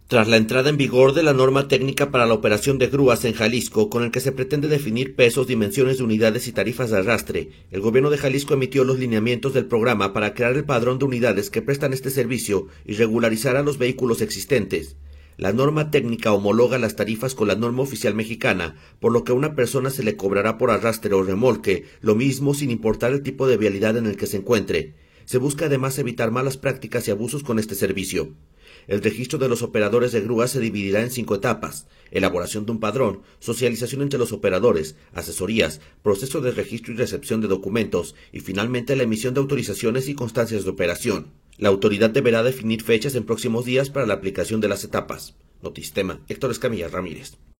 Tras la entrada en vigor de la norma técnica para la operación de grúas en Jalisco, con el que se pretende definir pesos, dimensiones de unidades y tarifas de arrastre, el gobierno de Jalisco emitió los lineamientos del programa para crear el padrón de unidades que prestan este servicio y regularizar a los vehículos existentes. La norma técnica homologa las tarifas con la norma oficial mexicana, por lo que a una persona se le cobrará por arrastre o remolque, lo mismo sin importar el tipo de vialidad en el que se encuentre. Se busca además evitar malas prácticas y abusos con este servicio. El registro de los operadores de grúas se dividirá en 5 etapas: elaboración de un padrón, socialización entre los operadores, asesorías, proceso de registro y recepción de documentos y finalmente la emisión de autorizaciones y constancias de operación. La autoridad deberá definir fechas en próximos días para la aplicación de las etapas. Notistema, Héctor Escamilla Ramírez.